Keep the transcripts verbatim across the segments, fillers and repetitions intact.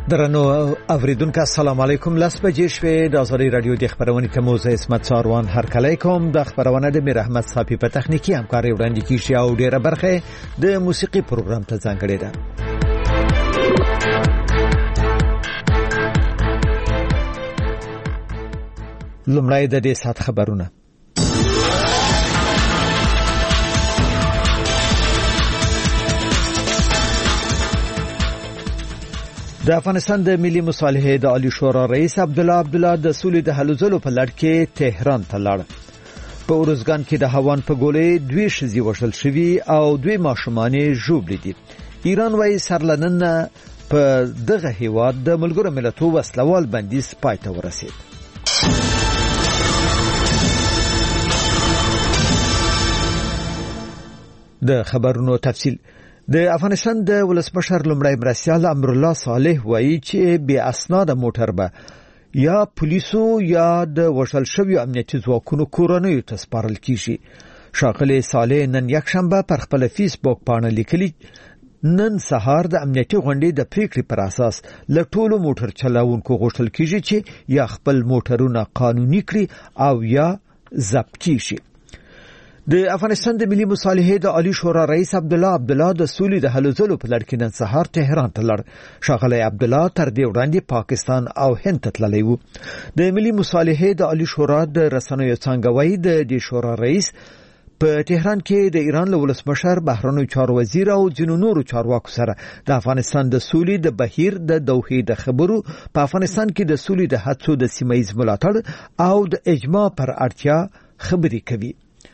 درنو اوریدونکو السلام علیکم. لاس بجې شوې د ازادي رادیو د خبرونې کوم زه اسمت ساروان هر کله کوم د خبرونه د میر احمد صافي په تخنیکی همکاري وړاندې کیږي او ډیره برخه د موسیقي پروګرام ته ځانګړې ده. لومړی د دې سات خبرونه. د افغانستان د ملي مصالحې د عالی شورا رئیس عبدالله عبدالله د سولې د هلو ځلو په لړ کې تهران ته لاړ. په اورزګان کې د هوان په ګولې دوی ښځې وژل شوي او دوی ماشومان ژوبل دي. ایران وايي سرلنن په دغه هیواد د ملګرو ملتونو وسلوال بندیز پای ته ورسید. د خبرونو تفصیل. د افغانستان د ولسمشر لومړی مرستیال امر الله صالح وایي چې بې اسناد موټر به یا پولیسو یا د وژل شویو امنیتي ځواکونو کورنیو ته سپارل کیږي. ښاغلی صالح نن یکشنبه پر خپل فیسبوک پاڼه لیکلي نن سهار د امنیتي غونډې د پریکړې پر اساس له ټولو موټر چلاونکو غوښتل کیږي چې یا خپل موټرونه قانوني کړي او یا ضبط کیږي. د افغانستان د ملي مصالحې د عالی شورا رئیس عبدالله عبدالله د سولې د هلو ځلو په لړ کې نن سهار تهران ته لاړ. ښاغلی عبدالله تر دې وړاندې پاکستان او هند ته تللی و. د ملي مصالحې د عالی شورا د رسنیو څنګه وایي د دې شورا رئیس په تهران کې د ایران له ولسمشر بهرنیو چارو وزیر او ځینو نورو چارواکو سره د افغانستان د سولې د بهیر د دوحې د خبرو په افغانستان کې د سولې د هڅو د سیمه‌ییز ملاتړ او د اجماع پر اړتیا خبرې کوي.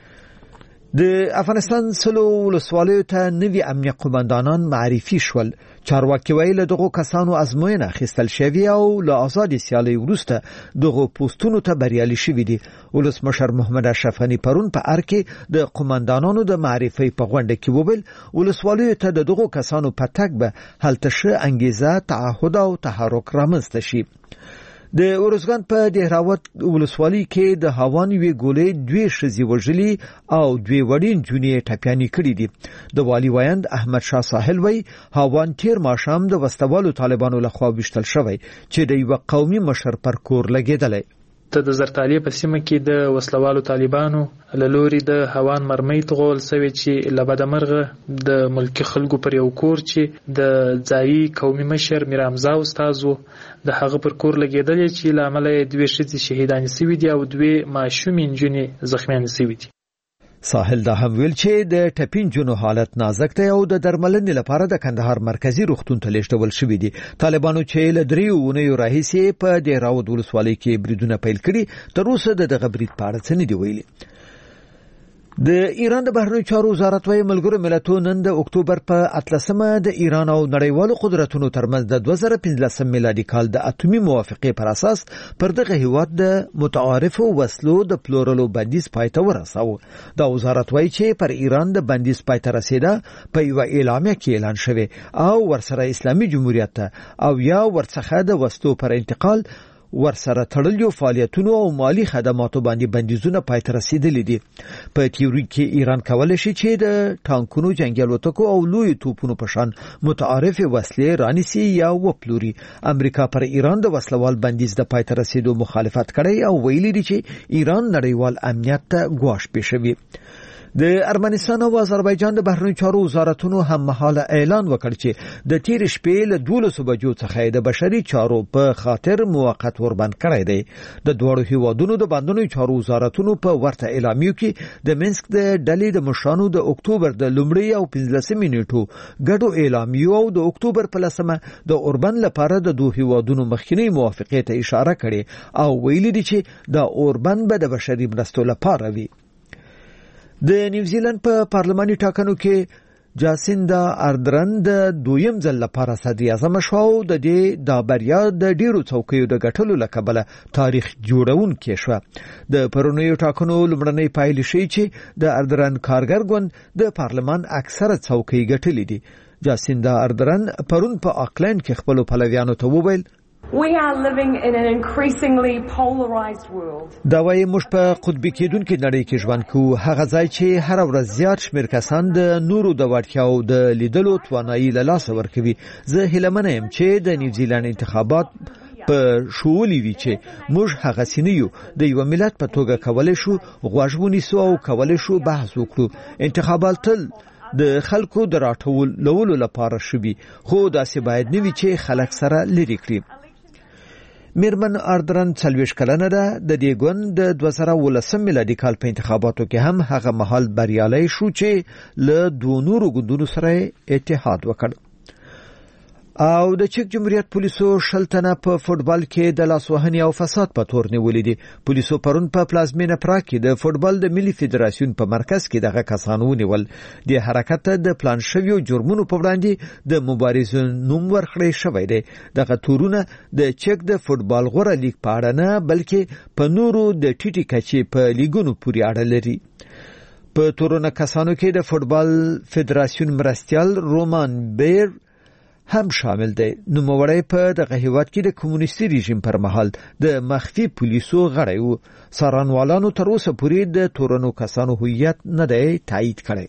د افغانستان سلو ولسوالیو ته نوي امنیه قومندانان معرفي شول. چارواکي وایي له دغو کسانو ازموینه اخیستل شوې او له آزادې سیالۍ وروسته دغو پوستونو ته بریالي شوي دي. ولسمشر محمد اشرف غني پرون په ار کې د قومندانانو د معرفي په غونډه کې وویل ولسوالیو ته د دغو کسانو په تګ به هلته ښه انګیزه تعهد او تحرک رامنځته شي. د اورزګان په دهراوت ولسوالۍ کې د هوان وی ګولې دوی ښځې وژلي او دوی وړین جونې ټپيانې کړې دي. د والی وایند احمد شاه ساحل وای هوان تیر ماشام د وسوالو طالبانو لخوا وشتل شوی چې د یو قومي مشر پر کور لګیدلی. ته د زرتالې په سیمه کې د وسلوالو طالبانو له لوري د هوان مرمۍ تغول سوي چې لبدمرغه د ملکی خلکو پر یو کور چې د ځایي قومي مشر میر حمزه استادو د هغه پر کور لګیدل چې لامل دوی ښځې شهیدان شوي دي او دوی ماشومې نجونې زخمیان شوي دي. ساحل دا هم ویل چې د ټپین جنو حالت نازک دی او د درملنې لپاره د کندهار مرکزی روغتون ته لیږدول شوي دي. طالبانو چې له دریو اونیو راهیسې په دهراوت ولسوالۍ کې بریدونه پیل کړي تر اوسه د دغه برید په اړه څه نه دي ویلي. د ایران د بهرنیو چارو وزارت وايي ملګرو ملتونو نن د اکتوبر په اتلسمه د ایران او نړیوالو قدرتونو ترمنځ د دوه زره پنځلسم میلادي کال د اټومي موافقې پر اساس پر دغه هیواد د متعارفو وسلو د پلورلو بندیز پای ته ورساوه. دا وزارت وايي چې پر ایران د بندیز پای ته رسیدا په یو اعلامیه کې اعلان شوی او ورسره اسلامي جمهوریت ته او یا ورڅخه د وسلو پر انتقال ورسره تړلو فعالیتونو او مالی خدماتو باندې بندیزونه پای ته رسیدلي دي. په تیوري کې ایران کولای شي چې د ټانکونو جنگي الوتکو او لوی توپونو په شان متعارف وسلې رانیسي یا وپلوري. امریکا پر ایران د وسلوال بندیز د پای ته رسیدو مخالفت کړی او ویلي دي چې ایران نړیوال امنیت ته ګواښ پېښوي. د ارمنستان او آذربایجان د بهرنیو چارو وزارتونو هم مهاله اعلان وکړ چې د تیر شپې له دولسو بجو څخه د بشري چارو په خاطر موقت وربند کړی دی. د دوړو هیوادونو د بندونو چارو وزارتونو په ورته اعلامیو کې د منسک د ډلې د مشرانو د اکتوبر د لومړۍ او پنځلسمې نیټو ګډو اعلامیو او د اکتوبر په لسمه د اوربند لپاره د دوه هیوادونو مخکینی موافقې ته اشاره کړې او ویلي دي چې د اوربند به د بشري مرستو لپاره وي. د نیوزیلند په پارلماني ټاکنو کې جاسیندا اردرن د دویم ځل لپاره صدر اعظم شو او د دې د بریا د ډیرو څوکیو د ګټلو لکبله تاریخ جوړونکې شو. د پرونیو ټاکنو لومړنۍ پایلې شي چې د اردرن کارګر ګوند د پارلمان اکثره څوکۍ ګټلې دي. جاسیندا اردرن پرون په آکلند کې خپل پلویانو ته وویل We are living in an increasingly polarized world. دا وايي موږ په قطبي کېدونکې نړۍ کې ژوند کوو، هغه ځای چې هر ورځ زیات شمېر کسان د نورو د وړتیاو د لیدلو توانایي له لاسه ورکوي. زه هیله یم چې د نیوزیلند انتخابات په شولې وي چې موږ هغه سینیو د یو ملت په توګه کولای شو غوږ ونیسو او کولای شو بحث وکړو. انتخابات تل د خلکو د راټولولو لپاره شوي، خو داسې باید نه وي چې خلک سره لرې کړي. میرمن اردرن څلوېښت کلنه ده. د دې ګوند د دوه زره اوولسم میلادي کال په انتخاباتو کې هم هغه مهال بریالی شو چې له دوه نورو ګوندونو سره اتحاد وکړ. او د چک جمهوریت پولیسو شل تنه په فوټبال کې د لاسوهنې او فساد په تور نیولې دي. پولیسو پرون په پلازمینه پراګ کې د فوټبال د ملي فدراسیون په مرکز کې دغه کسان ونیول. د حرکت د پلان شویو جرمونو په وړاندې د مبارزې نوم ورکړی شوی دی. دغه تورونه د چک د فوټبال غوره لیګ په اړه نه بلکې په نورو د ټیټی کچې په لیګونو پورې اړه لري. په تورونه کسانو کې د فوټبال فدراسیون مرستیال رومان بیر هم شامل دی. نوموړی په دغه هیواد کې د کمونیستي رژیم پر مهال د مخفي پولیسو غړی و. څارنوالانو تر اوسه پورې د تورنو کسانو هویت نه دی تایید کړی.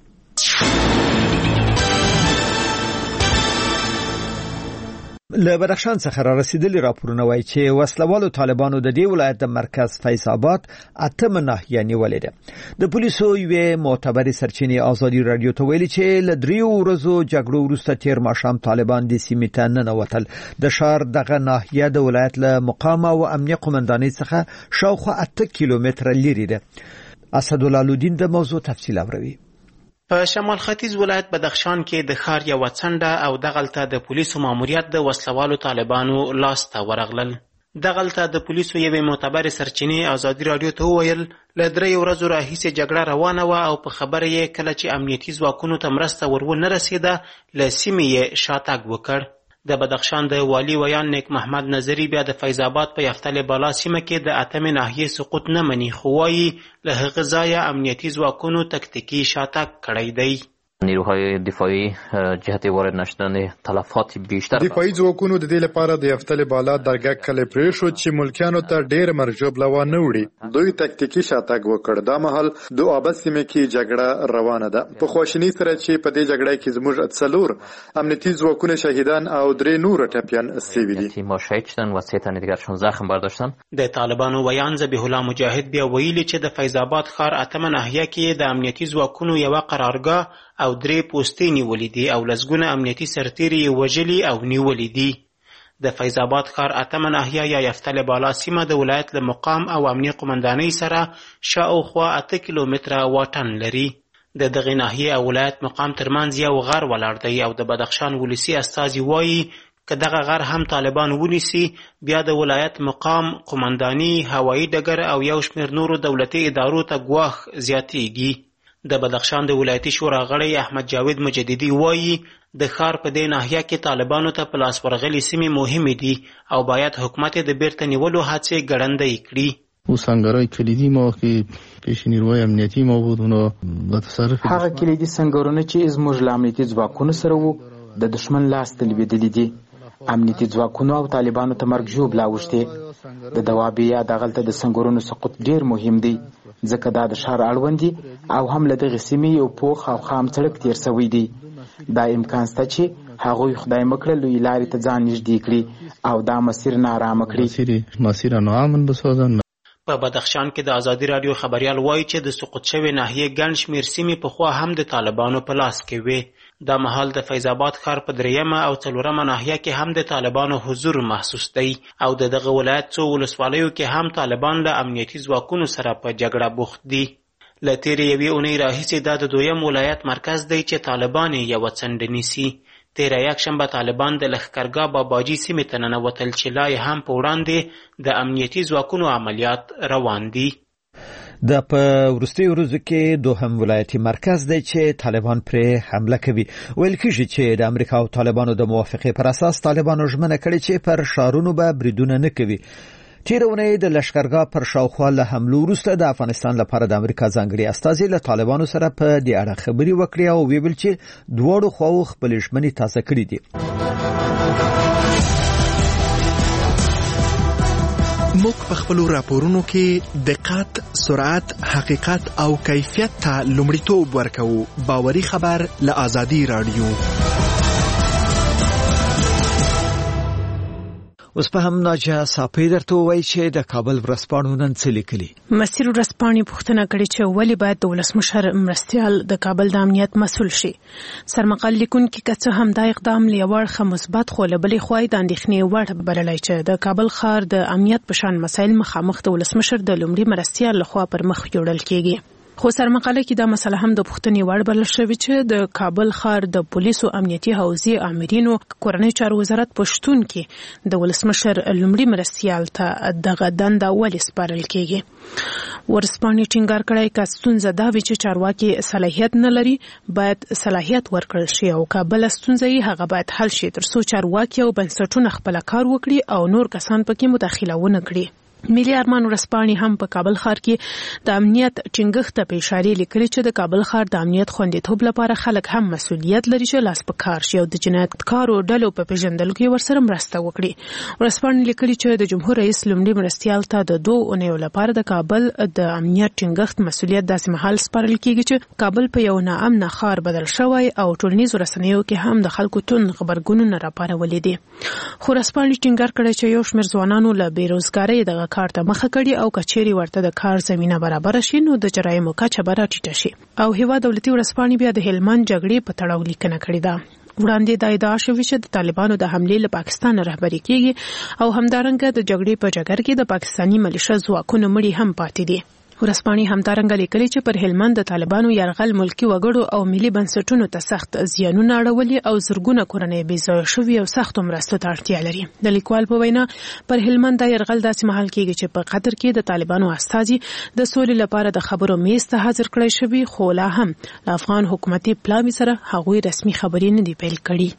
له بدخشان څخه را رسیدلي راپورونه وایي چې وسلوالو طالبانو د دې ولایت د مرکز فیض آباد اتمه ناحیه نیولې ده. د پولیسو یوې معتبرې سرچینې ازادي رادیو ته ویلي چې له دریو ورځو جګړو وروسته تیر ماښام طالبان د سیمې ته ننوتل. د ښار دغه ناحیه د ولایت له مقام او امنیه قومندانۍ څخه شاوخوا اته کیلومتره لرې ده. اسدالله الدین د موضوع تفصیل اوري. په شمال ختیځ ولایت بدخشان کې د ښار یوه څنډه او دغلته د پولیسو ماموریت د وسلوالو طالبانو لاس ته ورغلل. دغلته د پولیسو یوې معتبرې سرچینې ازادي رادیو ته وویل له دریو ورځو راهیسې جګړه روانه وه او په خبره یې کله چې امنیتي ځواکونو ته مرسته ور ونه رسېده له سیمې یې شاتګ وکړ. د بدخشان د والي ویان نیک محمد نظری بیا د فیض آباد په یفتل بالا سیمه کې د اتمې ناحیې سقوط نه مني، خو وایي له هغه ځایه امنیتي ځواکونو تکتیکي شاتګ کړی دی. نیروهای دفاعی جهت وارد نشدن تلفات بیشتر دفاعي ځواکونو د دې لپاره د یفتل بالا درګه کلی پرېښود چې ملکیانو ته ډېر مرجوب لوا نه وړي. دوی تکتیکي شاتګ وکړ. دا مهال د آباد سیمې کې جګړه روانه ده. په خواشینۍ سره چې په دې جګړه کې زموږ څلور امنیتي ځواکونه شهیدان او درې نور ټپیان سوي دي. ما شهید شدن و سه تن دیگرشون زخم برداشتن. د طالبانو ویان ذبیح الله مجاهد بیا ویلي چې د فیض آباد ښار اتمه ناحیه کې د امنیتي ځواکونو یوه قرارګاه او درې پوستې نیولې دي او لسګونه امنیتي سرتیري یې وژلي او نیولي دي. د فیض آباد ښار اتمه ناحیه یا یفتل بالا سیمه د ولایت له مقام او امنیه قومندانۍ سره شاوخوا اته کیلومتره واټن لري. د دغې ناحیې او ولایت مقام ترمنځ یو غر ولاړ دی او د بدخشان ولسي استازي وایي که دغه غر هم طالبان ونیسي بیا د ولایت مقام، قومنداني، هوایي ډګر او یو شمېر نورو دولتي ادارو ته ګواښ زیاتیږي. د بدخشان د ولایتي شورا غړی احمد جاوید مجددي وایي د ښار په دې ناحیه کې طالبانو ته په لاس ورغلې سیمې مهمې دي او باید حکومت د بیرته نیولو هڅې ګړندۍ کړي. او سنگرهای کلیدی ما که پیش نیروهای امنیتی ما بود اونا به تصرف هغه کلیدي سنگرونه چې زموږ له امنیتي ځواکونو سره وو د دشمن لاس ته لوېدلي دي. امنیتي ځواکونو او طالبانو ته مرګ ژوبله اوښتې. د دوابې یا دغلته د سنگرونو سقوط ډېر مهم دی ځکه دا د ښار اړوند دي او هم له دغې سیمې یو پوخ او خام سړک تېر سوی دی. دا امکان شته چې هغوی خدای مکړه لوی لارې ته ځان نږدې کړي او دا مسیر نارامه کړي. مسیر ناامن بسازن. په بدخشان کې د ازادي رادیو خبریال وایي چې د سقوط شوې ناحیې ګڼ شمېر سیمې پخوا هم د طالبانو په لاس کې وې. دا مهال د فیض آباد ښار په دریمه او څلورمه ناحیه کې هم د طالبانو حضور محسوس دی او د دغه ولایت څو ولسوالیو کې هم طالبان له امنیتي ځواکونو سره په جګړه بوخت دي. له تېرې یوې اونۍ راهیسې دا د دویم ولایت مرکز دی چې طالبان یې یوه څنډه نیسي. تېره یکشنبه طالبان د لښکرګاه باباجي سیمې ته ننوتل چې لا یې هم په وړاندې د امنیتي ځواکونو عملیات روان دي. د په وروستیو ورځو کې دوهم ولایتي مرکز دی چې طالبان پرې حمله کوي. ویل کېږي چې د امریکا او طالبانو د موافقې پر اساس طالبانو ژمنه کړې چې پر ښارونو به بریدونه نه کوي. تېره اونۍ د لښکرګاه پر شاوخوا له حملو وروسته د افغانستان لپاره د امریکا ځانګړي استازي له طالبانو سره په دې اړه خبرې وکړې او ویل چې دواړو خواو خپلې ژمنې تازه کړې دي. موږ په خپلو راپورونو کې دقت، سرعت، حقیقت او کیفیت ته لومړیتوب ورکوو. باوري خبر له آزادي رادیو. اوس په هم ناجه صافی درته وایي چې د کابل ورځپاڼو نن څه لیکلي. مسیر ورځپاڼې پوښتنه کړې چې ولې باید د ولسمشر مرستیال د کابل د امنیت مسؤل شي. سرمقال لیکونکي که څه هم دا اقدام له یو اړخه مثبت خو له بلې خوا د اندېښنې وړ بللی چې د کابل ښار د امنیت په شان مسایل مخامخ د ولسمشر د لومړي مرستیال لخوا پر مخ وړل کېږي. خو سرمقاله کې دا مسله هم د پوښتنې وړ بلل شوې چې د کابل ښار د پولیسو امنیتي حوزې آمرینو کورنۍ چارو وزارت په شتون کې د ولسمشر لومړي مرستیال ته دغه دنده ولې سپارل کېږي. ورځپاڼې ټینګار کړی که ستونزه دا وي چې چارواکي صلاحیت نه لري باید صلاحیت ورکړل شي او که بله ستونزه یې هغه باید حل شي تر څو چارواکي او بنسټونه خپله کار وکړي او نور کسان پکې مداخله ونه کړي. ملي ارمان ورځپاڼې هم په کابل ښار کې د امنیت ټینګښت ته په اشارې لیکلي چې د کابل ښار د امنیت خوندیتوب لپاره خلک هم مسؤلیت لري چې لاس په کار شي او د جنایتکارو ډلو په پیژندلو کې ورسره مرسته وکړي. ورځپاڼې لیکلي چې د جمهور رئیس لومړي مرستیال ته د دوه اونیو لپاره د کابل د امنیت ټینګښت مسؤلیت داسې مهال سپارل کېږي چې کابل په یو ناامنه ښار بدل شوی او ټولنیزو رسنیو کې هم د خلکو توند غبرګونونه راپارولي دي. خو ورځپاڼې ټینګار کړی چې یو شمېر ځوانانو له بېروزګارۍ دغه کار ته مخه کړي او کچېرې ورته د کار زمینه برابر شي نو د جرایمو کچه به راټیټه شي. او هیواد دولتي ورځپاڼې بیا د هلمند جګړې په تړاو لیکنه کړې ده. وړاندې دا ادعا شوې چې د طالبانو د حملې له پاکستان رهبري کېږي او همدارنګه د جګړې په جګر کې د پاکستاني ملیشه ځواکونو مړي هم پاتې دي. ورځپاڼې همدارنګه لیکلي چې پر هلمند د طالبانو یرغل ملکي وګړو او ملي بنسټونو ته سخت زیانونه اړولي او زرګونه کورنۍ بې ځایه شوي او سختو مرستو ته اړتیا لري. د لیکوال په وینا پر هلمند دا یرغل داسې مهال کېږي چې په قطر کې د طالبانو استازي د سولې لپاره د خبرو میز ته حاضر کړی شوي خو لا هم له افغان حکومتي پلاوي سره هغوی رسمي خبرې نه دي پیل کړي.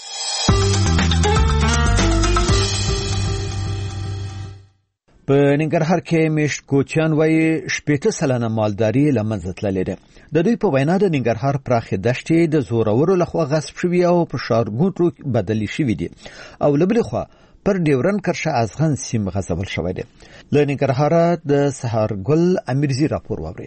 په ننګرهار کې میشت کوچیان وایي شپېته سلنه مالداري له منځه تللې ده. د دوی په وینا د ننګرهار پراخې دښتې د زورورو لخوا غصب شوي او په ښارګوټو بدلې شوي دي او له بلې خوا پر ډیورن کرښه ازغن سیم غځول شوی دی. له ننګرهاره د سهارګل امیرزي راپور واورئ.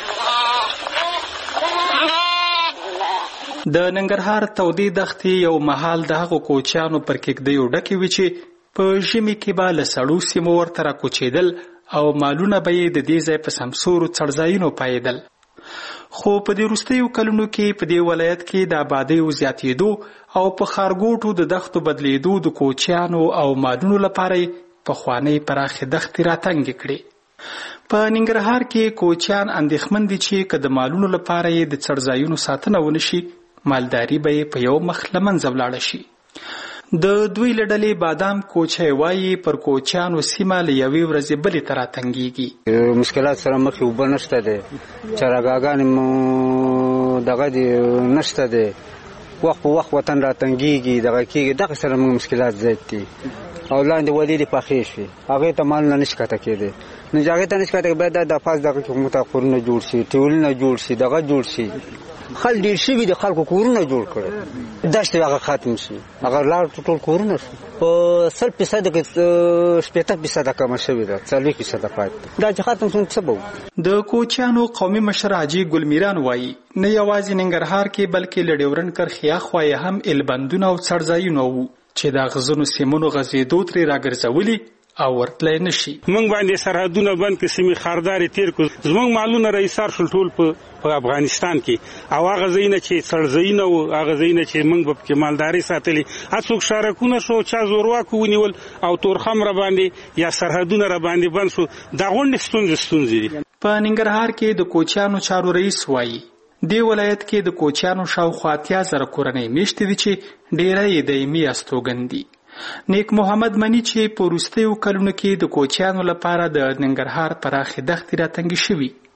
د ننګرهار تودې دښتې یو مهال د هغو کوچیانو پر کېږدیو ډکې وي چې په ژمي کې به له سړو سیمو ورته راکوچېدل او مالونه به یې د دې ځای په سمسورو څړځایونو پایېدل. خو په دې وروستیو کلونو کې په دې ولایت کې د آبادیو زیاتېدو او په ښارګوټو د دښتو بدلېدو د کوچیانو او مالونو لپاره یې پخوانۍ پراخې دښتې راتنګې کړې. په ننګرهار کې کوچیان اندېښمن دي چې که د مالونو لپاره یې د څړځایونو ساتنه ونه شي مالداري به یې په یو مخ له منځه ولاړه شي. د دوی له ډلې بادام کوچی وایي پر کوچیانو سیمه له یوې ورځې بلې ته راتنګېږي. مشکلات سره مخ اوبه نشته دی، چراګاګانې مو دغه دی نشته دی، وخت په وخت وطن راتنګېږي دغه کېږي، دغه سره موږ مشکلات زیات دي او لاندې ولې دې پخې شوې هغې ته مالونه نه شي کښته کېدی. نو چې هغې ته نه شي کښته باید دا پاس دغه کې متاخرونه جوړ شي، ټیولونه جوړ شي، دغه جوړ شي. خل ډېر شوي د خلکو کورونه جوړ کړي، دښتې هغه ختم شي، هغه لاړ ټول کورونه شي. په سل فیصده کې شپېته فیصده کمه شوې ده، څلوېښت فیصده پاتې دا چې ختم شو څه به وکړو. د کوچیانو قومي مشر حاجي ګلمیران وایي نه یوازې ننګرهار کې بلکې له ډیورن کرښې اخوا یې هم البندونه او څړځایونه وو چې د غزنو سیمونو غځېدو ترې راګرځولي او ورتلی نشي. موږ باندې سرحدونه بند کړي، سیمې خاردارې تېر کړو، زموږ مالونه راایسار شول ټول په افغانستان کې او هغه ځایونه چې څړځایونه وو هغه ځایونه چې موږ به پکې مالداري ساتلې هر څوک شارکونه شو چا زورواکو ونیول او تورخم را باندې یا سرحدونه را باندې بند شو. دا غونډې ستونزې ستونزې دي. په ننګرهار کې د کوچیانو چارو رئیس وایي دې ولایت کې د کوچیانو شاوخوا اتیا زره کورنۍ میشتې دي چې ډېری یې دایمي استوګن دي. نیک محمد منی چې په وروستیو کلونو کې د کوچیانو لپاره د ننګرهار پراخې دښتې راتنګې شوي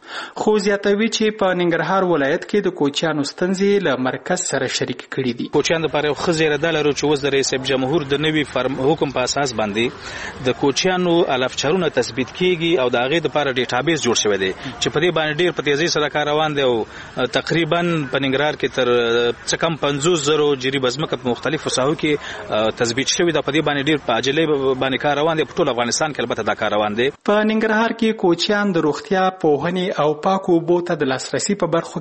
خو زیاتوي چې په ننګرهار ولایت کې د کوچیانو ستونزې له مرکز سره شریک کړي دي. کوچیان لپاره یو ښه زیرده لرو چې اوس د رئیس جمهور د نوي حکم په اساس باندې د کوچیانو الفچرونه تثبیت کیږي او د هغې دپاره ډیټابیس جوړ شوی دی چې په دې باندې ډېر په تیزۍ سره کار روان دی او تقریبا په ننګرهار کې تر څه کم پنځوس زرو جریب ځمکه په مختلفو ساحو کې تثبیت شوې ده. په دې باندې ډېر په عاجلۍ باندې کار روان دی. په ټول افغانستان کې البته دا کار روان دی. په ننګرهار کې کوچیان د روغتیا، پوهنې او پاکو اوبو ته د لاسرسي په برخو